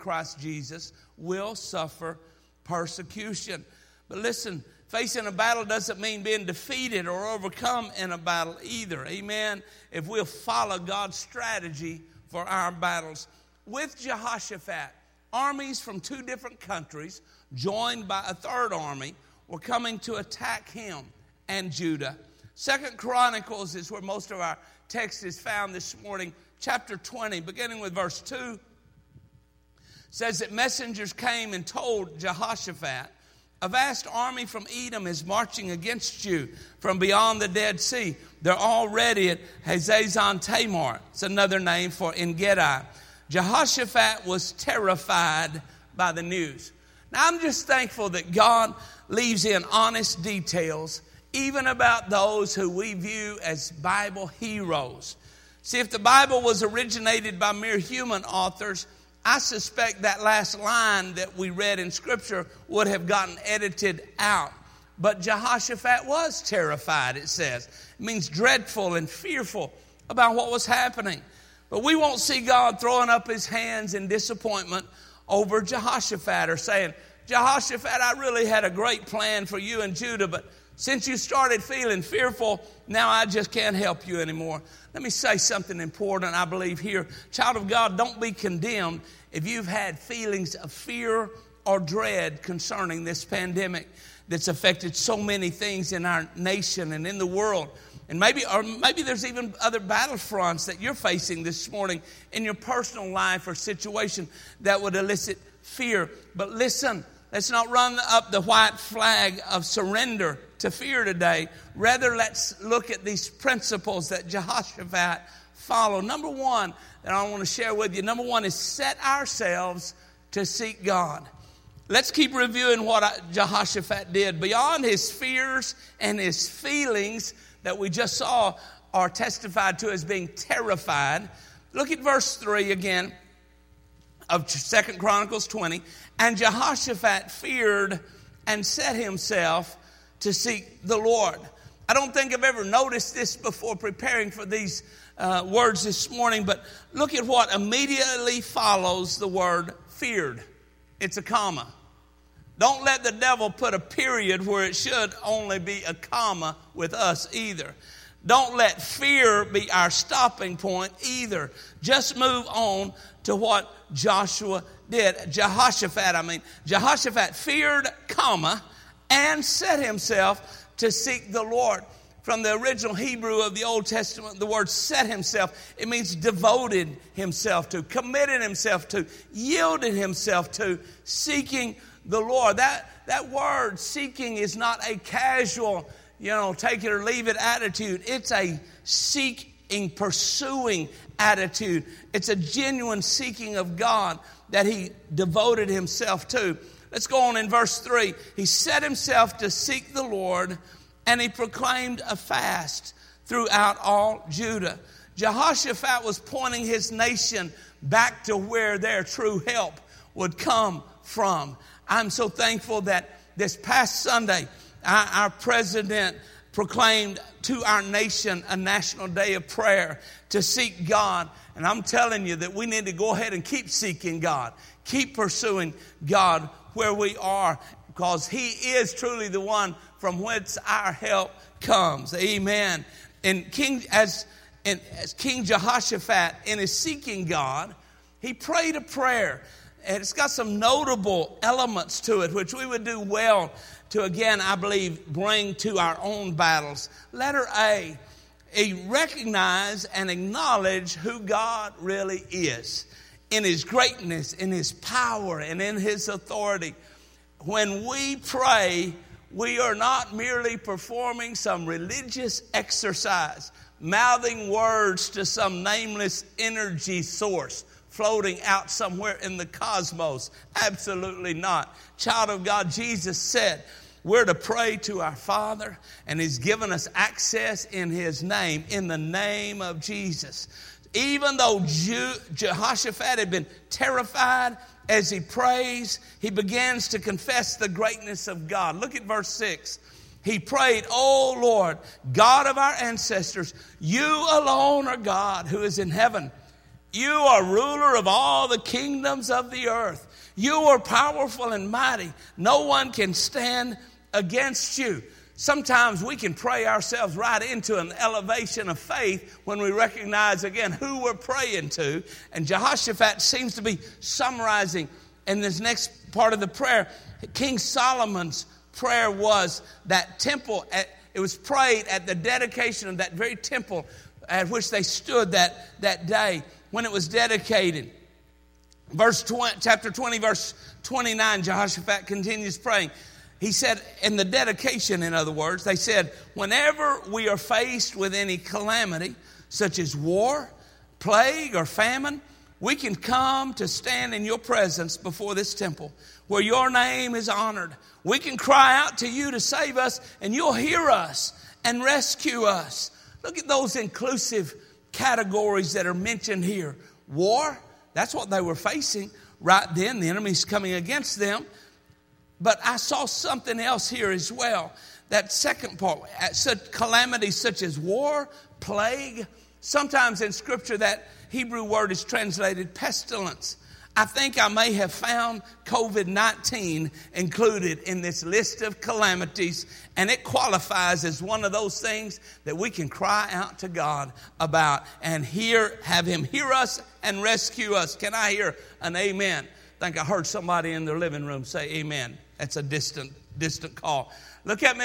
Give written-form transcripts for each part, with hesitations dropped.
Christ Jesus will suffer persecution. But listen, facing a battle doesn't mean being defeated or overcome in a battle either. Amen? If we'll follow God's strategy for our battles. With Jehoshaphat, armies from 2 different countries, joined by a third army, were coming to attack him and Judah. 2 Chronicles is where most of our text is found this morning. Chapter 20, beginning with verse 2, says that messengers came and told Jehoshaphat, a vast army from Edom is marching against you from beyond the Dead Sea. They're already at Hazazon Tamar. It's another name for En-gedi. Jehoshaphat was terrified by the news. Now, I'm just thankful that God leaves in honest details, even about those who we view as Bible heroes. See, if the Bible was originated by mere human authors, I suspect that last line that we read in Scripture would have gotten edited out. But Jehoshaphat was terrified, it says. It means dreadful and fearful about what was happening. But we won't see God throwing up his hands in disappointment over Jehoshaphat or saying, Jehoshaphat, I really had a great plan for you and Judah, but since you started feeling fearful, now I just can't help you anymore. Let me say something important, I believe here. Child of God, don't be condemned if you've had feelings of fear or dread concerning this pandemic that's affected so many things in our nation and in the world. And maybe there's even other battlefronts that you're facing this morning in your personal life or situation that would elicit fear. But listen, let's not run up the white flag of surrender to fear today. Rather, let's look at these principles that Jehoshaphat followed. Number one that I want to share with you, number one is set ourselves to seek God. Let's keep reviewing what Jehoshaphat did. Beyond his fears and his feelings that we just saw are testified to as being terrified. Look at verse 3 again of 2 Chronicles 20. And Jehoshaphat feared and set himself to seek the Lord. I don't think I've ever noticed this before preparing for these words this morning, but look at what immediately follows the word feared. It's a comma. Don't let the devil put a period where it should only be a comma with us either. Don't let fear be our stopping point either. Just move on to what Jehoshaphat feared, comma, and set himself to seek the Lord. From the original Hebrew of the Old Testament, the word set himself, it means devoted himself to, committed himself to, yielded himself to, seeking the Lord. That word seeking is not a casual, take it or leave it attitude. It's a seeking, pursuing attitude. It's a genuine seeking of God that he devoted himself to. Let's go on in verse 3. He set himself to seek the Lord, and he proclaimed a fast throughout all Judah. Jehoshaphat was pointing his nation back to where their true help would come from. I'm so thankful that this past Sunday, our president proclaimed to our nation a national day of prayer to seek God. And I'm telling you that we need to go ahead and keep seeking God, keep pursuing God where we are, because he is truly the one from whence our help comes. Amen. And as King Jehoshaphat, in his seeking God, he prayed a prayer. And it's got some notable elements to it, which we would do well to, again, I believe, bring to our own battles. Letter A, he recognized and acknowledged who God really is in his greatness, in his power, and in his authority. When we pray, we are not merely performing some religious exercise, mouthing words to some nameless energy source floating out somewhere in the cosmos. Absolutely not. Child of God, Jesus said we're to pray to our Father, and he's given us access in his name, in the name of Jesus. Even though Jehoshaphat had been terrified, as he prays, he begins to confess the greatness of God. Look at verse 6. He prayed, "O Lord, God of our ancestors, you alone are God who is in heaven. You are ruler of all the kingdoms of the earth. You are powerful and mighty. No one can stand against you. Sometimes we can pray ourselves right into an elevation of faith when we recognize again who we're praying to. And Jehoshaphat seems to be summarizing in this next part of the prayer. King Solomon's prayer was that temple, it was prayed at the dedication of that very temple at which they stood that day when it was dedicated. Chapter 20, verse 29, Jehoshaphat continues praying. He said, in the dedication, in other words, they said, whenever we are faced with any calamity, such as war, plague, or famine, we can come to stand in your presence before this temple where your name is honored. We can cry out to you to save us, and you'll hear us and rescue us. Look at those inclusive categories that are mentioned here. War, that's what they were facing right then. The enemy's coming against them. But I saw something else here as well. That second part, such calamities such as war, plague. Sometimes in Scripture that Hebrew word is translated pestilence. I think I may have found COVID-19 included in this list of calamities, and it qualifies as one of those things that we can cry out to God about and have Him hear us and rescue us. Can I hear an amen? I think I heard somebody in their living room say amen. That's a distant call. Look with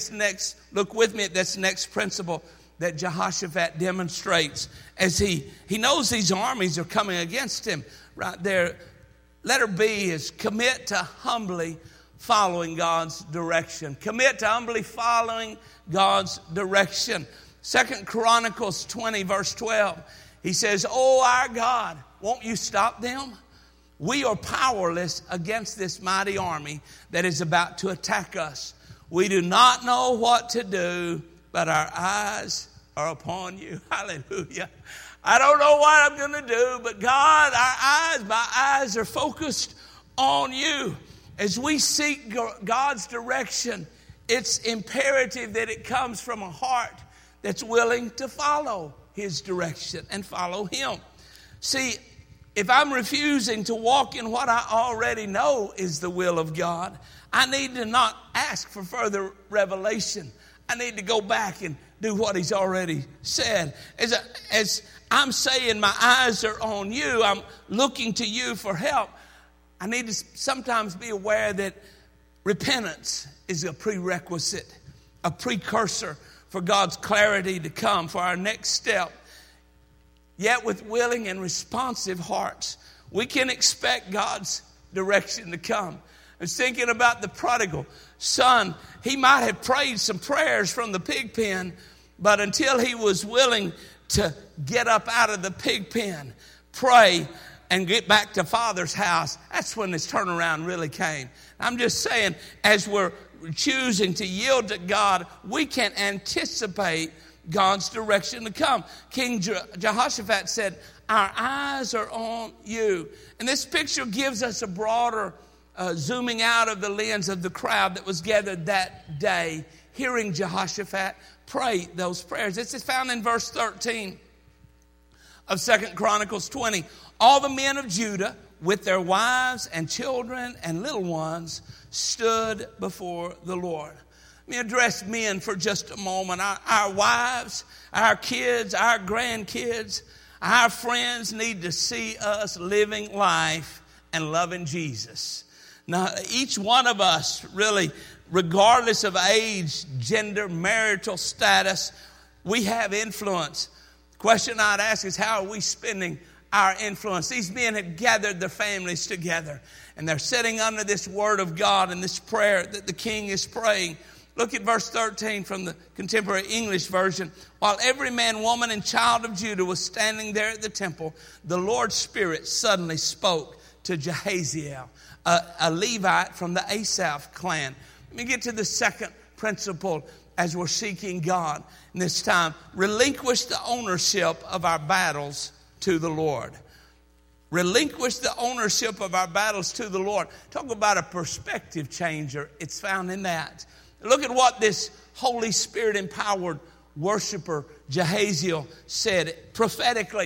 me at this next principle that Jehoshaphat demonstrates as he knows these armies are coming against him. Right there, letter B is commit to humbly following God's direction. Commit to humbly following God's direction. 2 Chronicles 20, verse 12, he says, "Oh, our God, won't you stop them? We are powerless against this mighty army that is about to attack us. We do not know what to do, but our eyes are upon you." Hallelujah. I don't know what I'm going to do, but God, my eyes are focused on you. As we seek God's direction, it's imperative that it comes from a heart that's willing to follow His direction and follow Him. See, if I'm refusing to walk in what I already know is the will of God, I need to not ask for further revelation. I need to go back and do what He's already said. As I'm saying my eyes are on you, I'm looking to you for help, I need to sometimes be aware that repentance is a prerequisite, a precursor for God's clarity to come, for our next step. Yet with willing and responsive hearts, we can expect God's direction to come. I was thinking about the prodigal son. He might have prayed some prayers from the pig pen, but until he was willing to get up out of the pig pen, pray, and get back to Father's house, that's when this turnaround really came. I'm just saying, as we're choosing to yield to God, we can anticipate God's direction to come. King Jehoshaphat said, "Our eyes are on you." And this picture gives us a broader zooming out of the lens of the crowd that was gathered that day, hearing Jehoshaphat pray those prayers. This is found in verse 13 of 2 Chronicles 20. "All the men of Judah, with their wives and children and little ones, stood before the Lord." Let me address men for just a moment. Our wives, our kids, our grandkids, our friends need to see us living life and loving Jesus. Now, each one of us, really, regardless of age, gender, marital status, we have influence. The question I'd ask is, how are we spending our influence? These men have gathered their families together, and they're sitting under this word of God and this prayer that the king is praying. Look at verse 13 from the Contemporary English Version. "While every man, woman, and child of Judah was standing there at the temple, the Lord's Spirit suddenly spoke to Jahaziel, a Levite from the Asaph clan." Let me get to the second principle as we're seeking God in this time. Relinquish the ownership of our battles to the Lord. Relinquish the ownership of our battles to the Lord. Talk about a perspective changer. It's found in that. Look at what this Holy Spirit empowered worshiper Jahaziel said prophetically.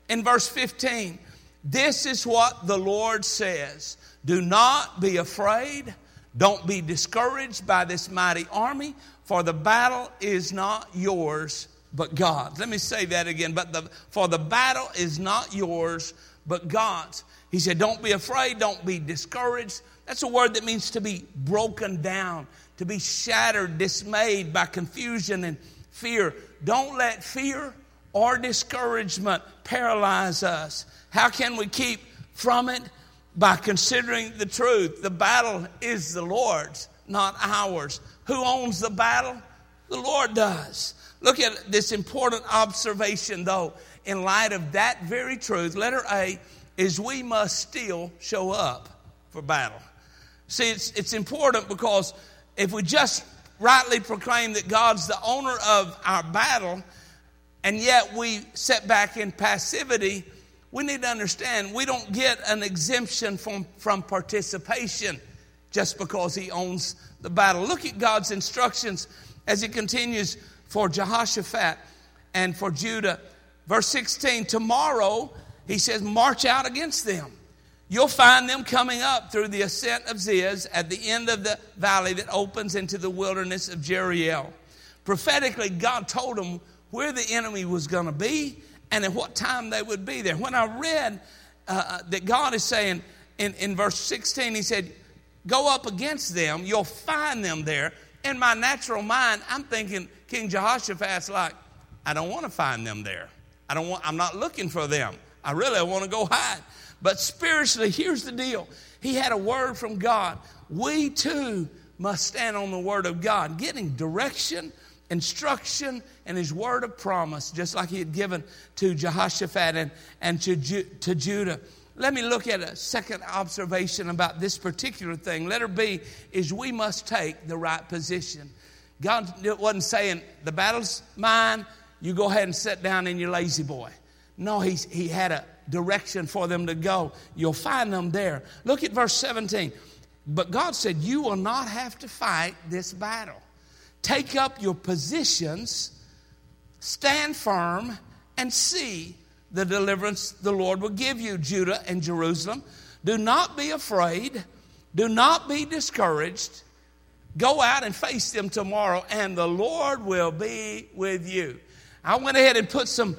in verse 15, this is what the Lord says. Do not be afraid. Don't be discouraged by this mighty army, for the battle is not yours, but God's. Let me say that again. For the battle is not yours, but God's. He said, don't be afraid. Don't be discouraged. That's a word that means to be broken down, to be shattered, dismayed by confusion and fear. Don't let fear or discouragement paralyze us. How can we keep from it? By considering the truth. The battle is the Lord's, not ours. Who owns the battle? The Lord does. Look at this important observation, though, in light of that very truth. Letter A is we must still show up for battle. See, it's important because if we just rightly proclaim that God's the owner of our battle, and yet we sit back in passivity, we need to understand we don't get an exemption from participation just because he owns the battle. Look at God's instructions as he continues for Jehoshaphat and for Judah. Verse 16, tomorrow, he says, march out against them. You'll find them coming up through the ascent of Ziz at the end of the valley that opens into the wilderness of Jeriel. Prophetically, God told them where the enemy was going to be and at what time they would be there. When I read that God is saying in verse 16, he said, go up against them, you'll find them there. In my natural mind, I'm thinking King Jehoshaphat's like, I don't want to find them there. I'm not looking for them. I want to go hide. But spiritually, here's the deal. He had a word from God. We too must stand on the word of God, getting direction, instruction, and his word of promise, just like he had given to Jehoshaphat and to Judah. Let me look at a second observation about this particular thing. Letter B is we must take the right position. God wasn't saying, the battle's mine, you go ahead and sit down in your lazy boy. No, he had a direction for them to go. You'll find them there. Look at verse 17. But God said, you will not have to fight this battle. Take up your positions, stand firm, and see the deliverance the Lord will give you, Judah and Jerusalem. Do not be afraid. Do not be discouraged. Go out and face them tomorrow, and the Lord will be with you. I went ahead and put some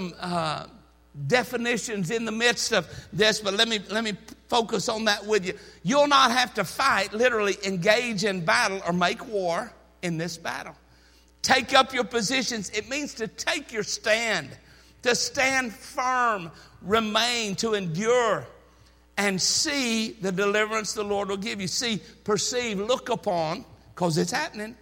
definitions in the midst of this, but let me focus on that with you. You'll not have to fight, literally engage in battle or make war in this battle. Take up your positions. It means to take your stand, to stand firm, remain, to endure, and see the deliverance the Lord will give you. See, perceive, look upon, because it's happening.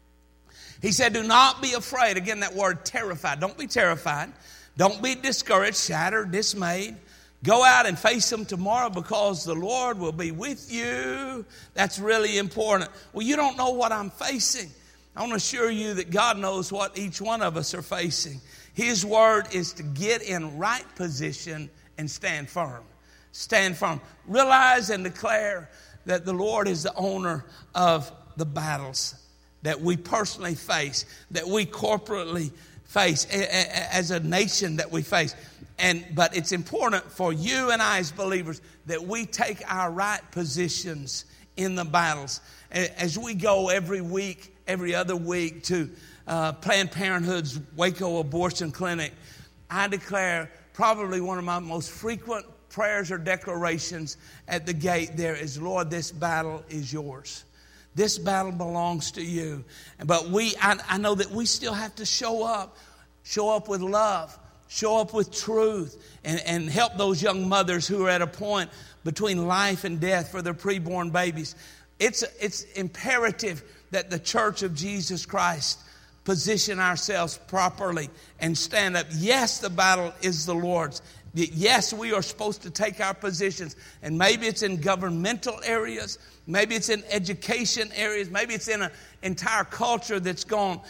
He said, do not be afraid. Again, that word terrified. Don't be terrified. Don't be discouraged, shattered, dismayed. Go out and face them tomorrow because the Lord will be with you. That's really important. Well, you don't know what I'm facing. I want to assure you that God knows what each one of us are facing. His word is to get in right position and stand firm. Stand firm. Realize and declare that the Lord is the owner of the battles that we personally face, that we corporately face, as a nation that we face. But it's important for you and I as believers that we take our right positions in the battles. As we go every week, every other week to Planned Parenthood's Waco abortion clinic, I declare probably one of my most frequent prayers or declarations at the gate there is, Lord, this battle is yours. This battle belongs to you. But I know that we still have to show up with love, show up with truth, and help those young mothers who are at a point between life and death for their preborn babies. It's imperative that the Church of Jesus Christ position ourselves properly and stand up. Yes, the battle is the Lord's. Yes, we are supposed to take our positions, and maybe it's in governmental areas, maybe it's in education areas, maybe it's in an entire culture that's gone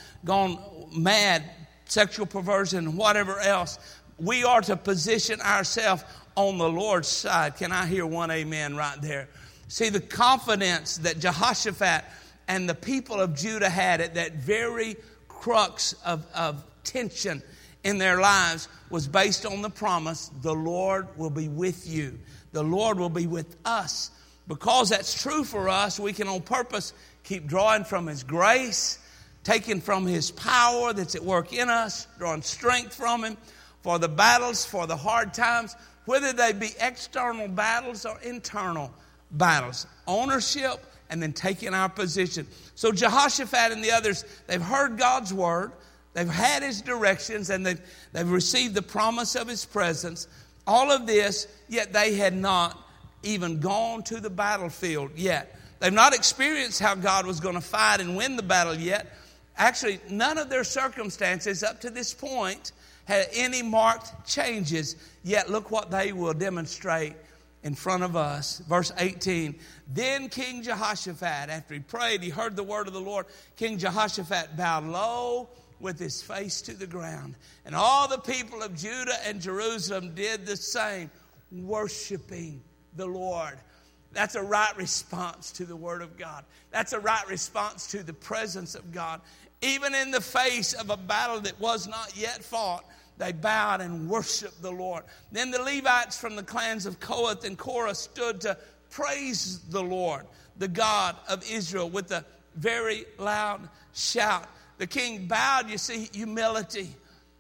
mad, sexual perversion, and whatever else. We are to position ourselves on the Lord's side. Can I hear one amen right there? See, the confidence that Jehoshaphat and the people of Judah had at that very crux of tension in their lives was based on the promise, the Lord will be with you. The Lord will be with us. Because that's true for us, we can on purpose keep drawing from His grace, taking from His power that's at work in us, drawing strength from Him for the battles, for the hard times, whether they be external battles or internal battles. Ownership and then taking our position. So Jehoshaphat and the others, they've heard God's word, they've had His directions, and they've received the promise of His presence. All of this, yet they had not even gone to the battlefield yet. They've not experienced how God was going to fight and win the battle yet. Actually, none of their circumstances up to this point had any marked changes. Yet look what they will demonstrate in front of us. Verse 18, then King Jehoshaphat, after he prayed, he heard the word of the Lord. King Jehoshaphat bowed low with his face to the ground. And all the people of Judah and Jerusalem did the same, worshiping the Lord. That's a right response to the word of God. That's a right response to the presence of God. Even in the face of a battle that was not yet fought, they bowed and worshiped the Lord. Then the Levites from the clans of Kohath and Korah stood to praise the Lord, the God of Israel, with a very loud shout. The king bowed. You see, humility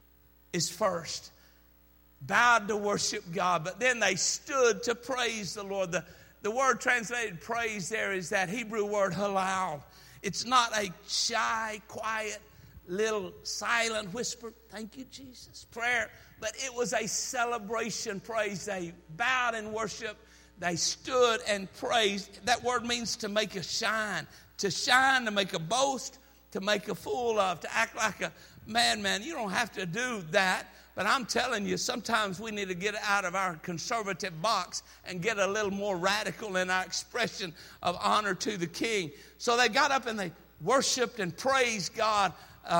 is first. Bowed to worship God, but then they stood to praise the Lord. The word translated praise there is that Hebrew word halal. It's not a shy, quiet, little silent whisper, thank you, Jesus, prayer. But it was a celebration praise. They bowed in worship. They stood and praised. That word means to make a shine. To shine, to make a boast, to make a fool of, to act like a madman. You don't have to do that. But I'm telling you, sometimes we need to get out of our conservative box and get a little more radical in our expression of honor to the king. So they got up and they worshiped and praised God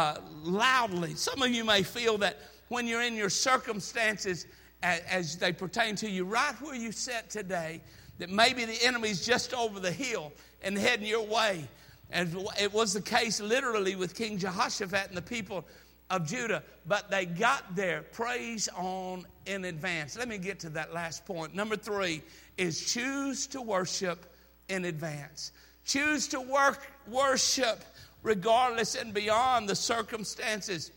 loudly. Some of you may feel that when you're in your circumstances as they pertain to you, right where you sit today, that maybe the enemy's just over the hill and heading your way. And it was the case literally with King Jehoshaphat and the people of Judah, but they got their praise on in advance. Let me get to that last point. Number 3 is choose to worship in advance. Choose to worship regardless and beyond the circumstances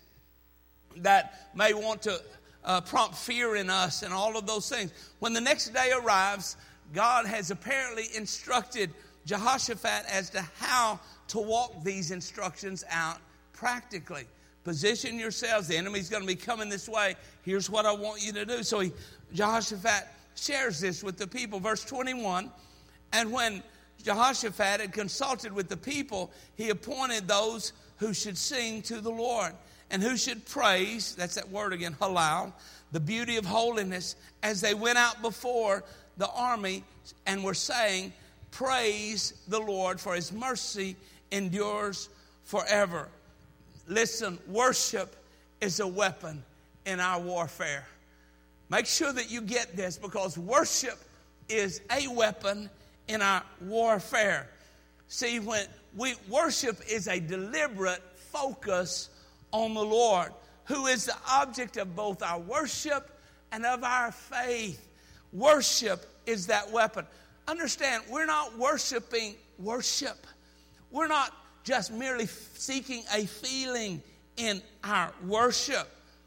that may want to prompt fear in us and all of those things. When the next day arrives, God has apparently instructed Jehoshaphat as to how to walk these instructions out practically. Position yourselves. The enemy's going to be coming this way. Here's what I want you to do. So Jehoshaphat shares this with the people. Verse 21, and when Jehoshaphat had consulted with the people, he appointed those who should sing to the Lord and who should praise, that's that word again, halal, the beauty of holiness, as they went out before the army and were saying, praise the Lord, for His mercy endures forever. Listen, worship is a weapon in our warfare. Make sure that you get this, because worship is a weapon in our warfare. See, when worship is a deliberate focus on the Lord, who is the object of both our worship and of our faith. Worship is that weapon. Understand, we're not worshiping worship. We're not just merely seeking a feeling in our worship,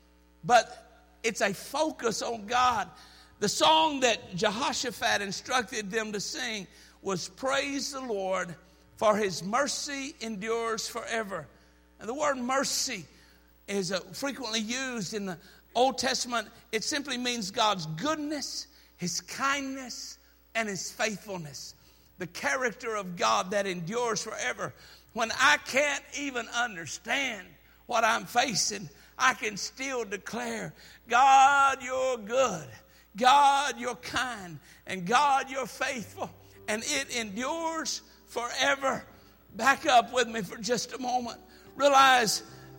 but it's a focus on God. The song that Jehoshaphat instructed them to sing was praise the Lord, for His mercy endures forever. And the word mercy is frequently used in the Old Testament. It simply means God's goodness, His kindness, and His faithfulness. The character of God that endures forever. When I can't even understand what I'm facing, I can still declare, God, you're good. God, you're kind. And God, you're faithful. And it endures forever. Back up with me for just a moment. Realize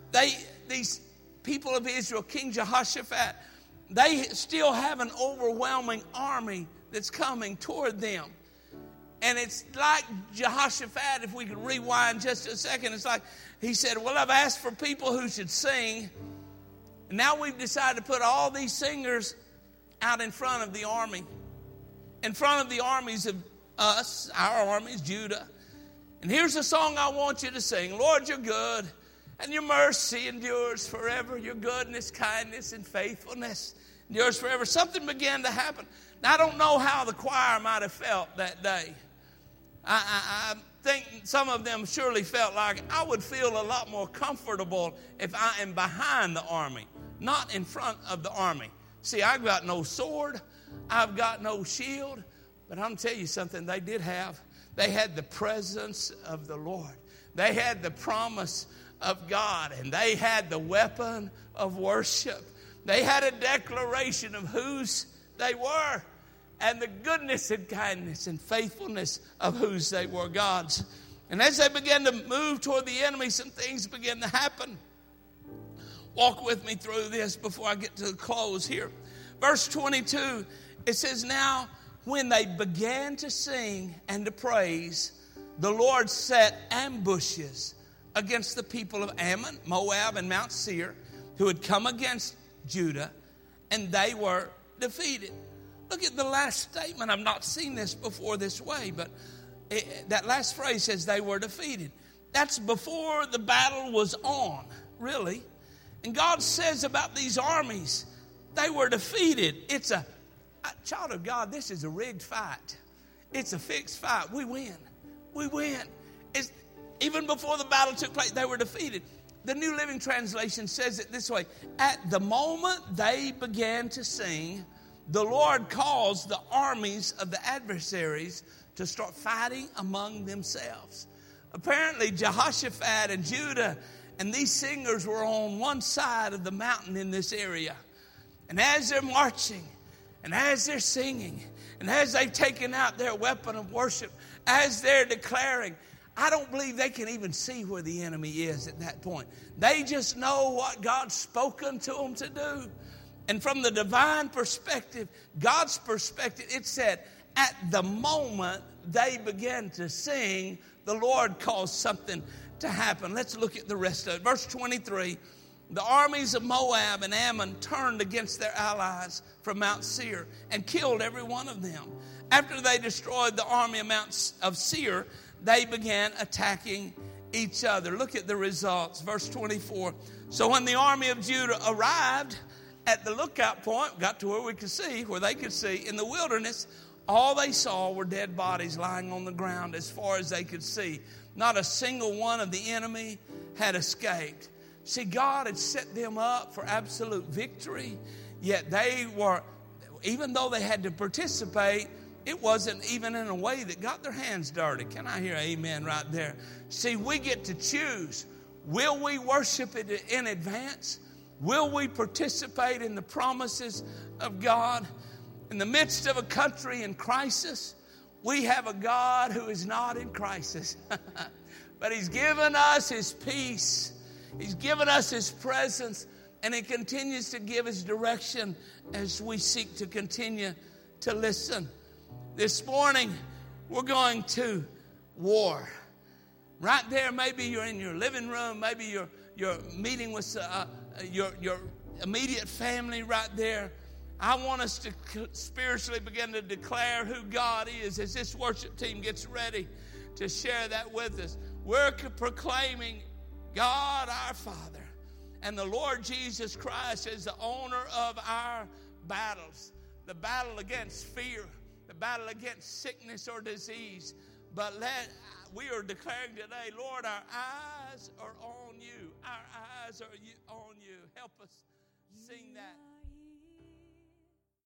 these people of Israel, King Jehoshaphat, they still have an overwhelming army that's coming toward them. And it's like Jehoshaphat, if we could rewind just a second, it's like he said, well, I've asked for people who should sing, And now we've decided to put all these singers out in front of the army, in front of the armies of us, our armies, Judah. And here's the song I want you to sing. Lord, you're good, and your mercy endures forever. Your goodness, kindness, and faithfulness endures forever. Something began to happen. Now, I don't know how the choir might have felt that day. I think some of them surely felt like I would feel a lot more comfortable if I am behind the army, not in front of the army. See, I've got no sword. I've got no shield. But I'm tell you something they did have. They had the presence of the Lord. They had the promise of God. And they had the weapon of worship. They had a declaration of whose they were. And the goodness and kindness and faithfulness of whose they were, God's. And as they began to move toward the enemy, some things began to happen. Walk with me through this before I get to the close here. Verse 22, it says, now when they began to sing and to praise, the Lord set ambushes against the people of Ammon, Moab, and Mount Seir, who had come against Judah, and they were defeated. Look at the last statement. I've not seen this before this way, but that last phrase says they were defeated. That's before the battle was on, really. And God says about these armies, they were defeated. It's a child of God, this is a rigged fight. It's a fixed fight. We win. We win. Even before the battle took place, they were defeated. The New Living Translation says it this way. At the moment they began to sing, the Lord caused the armies of the adversaries to start fighting among themselves. Apparently, Jehoshaphat and Judah and these singers were on one side of the mountain in this area. And as they're marching, and as they're singing, and as they've taken out their weapon of worship, as they're declaring, I don't believe they can even see where the enemy is at that point. They just know what God's spoken to them to do. And from the divine perspective, God's perspective, it said, at the moment they began to sing, the Lord caused something to happen. Let's look at the rest of it. Verse 23, the armies of Moab and Ammon turned against their allies from Mount Seir and killed every one of them. After they destroyed the army of Seir, they began attacking each other. Look at the results. Verse 24, so when the army of Judah arrived at the lookout point, got to where we could see, where they could see, in the wilderness, all they saw were dead bodies lying on the ground as far as they could see. Not a single one of the enemy had escaped. See, God had set them up for absolute victory, yet they were, even though they had to participate, it wasn't even in a way that got their hands dirty. Can I hear amen right there? See, we get to choose. Will we worship it in advance? Will we participate in the promises of God? In the midst of a country in crisis, we have a God who is not in crisis. But He's given us His peace. He's given us His presence. And He continues to give His direction as we seek to continue to listen. This morning, we're going to war. Right there, maybe you're in your living room. Maybe you're meeting with your immediate family right there. I want us to spiritually begin to declare who God is as this worship team gets ready to share that with us. We're proclaiming God our Father and the Lord Jesus Christ as the owner of our battles. The battle against fear, the battle against sickness or disease. But we are declaring today, Lord, our eyes are on you. Our eyes are on you. Help us sing that.